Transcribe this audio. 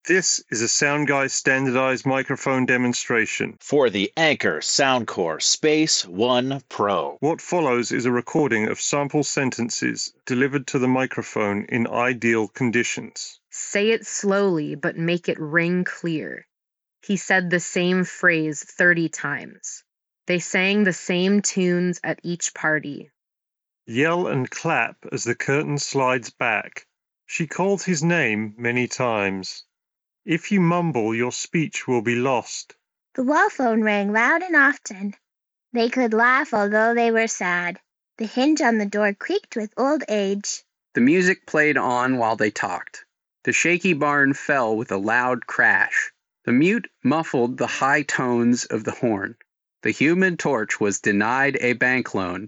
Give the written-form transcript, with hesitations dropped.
This is a SoundGuy standardized microphone demonstration. For the Anker Soundcore Space One Pro. What follows is a recording of sample sentences delivered to the microphone in ideal conditions. Say it slowly, but make it ring clear. He said the same phrase 30 times. They sang the same tunes at each party. Yell and clap as the curtain slides back. She called his name many times. If you mumble, your speech will be lost. The wall phone rang loud and often. They could laugh although they were sad. The hinge on the door creaked with old age. The music played on while they talked. The shaky barn fell with a loud crash. The mute muffled the high tones of the horn. The Human Torch was denied a bank loan.